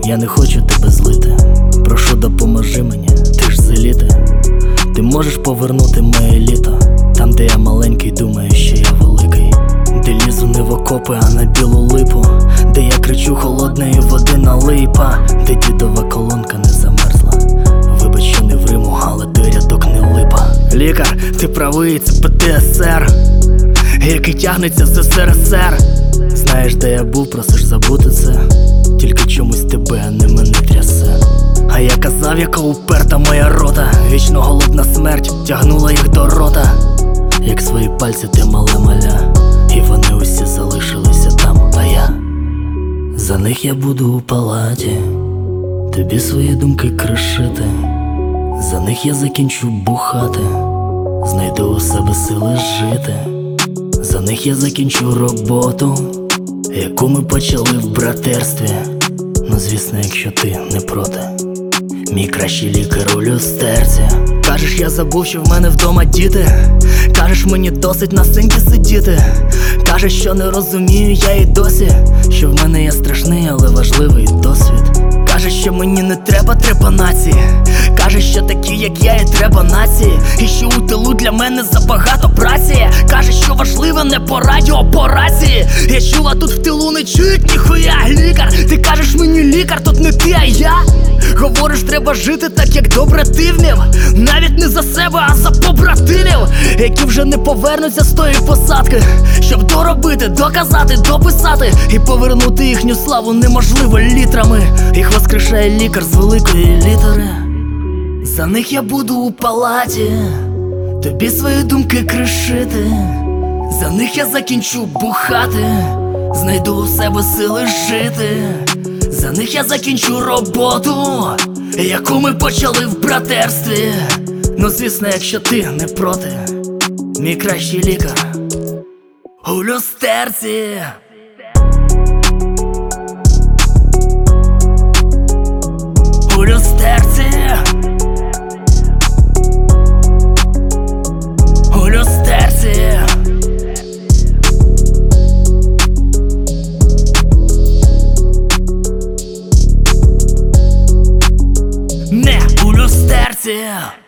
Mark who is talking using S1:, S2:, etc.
S1: Я не хочу тебе злити, прошу допоможи мені, ти ж з еліти. Ти можеш повернути моє літо, там де я маленький, думаю, що я великий. Де лізу не в окопи, а на білу липу, де я кричу холодної води налий, де дідова колонка не замерзла. Вибач, що не в Риму, але той рядок не липа. Лікар, ти правий, це ПТСР, який тягнеться з СРСР. Знаєш, де я був, просиш забути це, тільки чомусь тебе, а не мене трясе. А я казав, яка уперта моя рота, вічно голодна смерть тягнула їх до рота. Як свої пальці ти мале маля, і вони усі залишилися там, а я за них я буду у палаті, тобі свої думки кришити. За них я закінчу бухати, знайду у себе сили жити. За них я закінчу роботу, яку ми почали в братерстві. Ну звісно, якщо ти не проти. Мій кращий лікар у люстерці. Кажеш, я забув, що в мене вдома діти. Кажеш, мені досить на синьки сидіти. Кажеш, що не розумію я і досі, що в мене є страшний, але важливий досвід. Кажеш, що мені не треба трепанації. Кажеш, що такі, як я, і треба нації. І що у тилу для мене забагато праці. Кажеш, що важливе не по радіо, по рації. Я чула, тут в тилу не чують ніхуя. Лікар, ти кажеш мені лікар, тут не ти, а я. Говориш, треба жити так, як добре ти вмів. Навіть не за себе, а за побратимів, які вже не повернуться з тої посадки. Щоб доробити, доказати, дописати і повернути їхню славу неможливо літрами. Їх воскрешає лікар з великої літери. За них я буду у палаті, тобі свої думки кришити. За них я закінчу бухати, знайду у себе сили жити. За них я закінчу роботу, яку ми почали в братерстві. Ну звісно, якщо ти не проти. Мій кращий лікар у люстерці. У люстерці. У люстерці. Не у люстерці.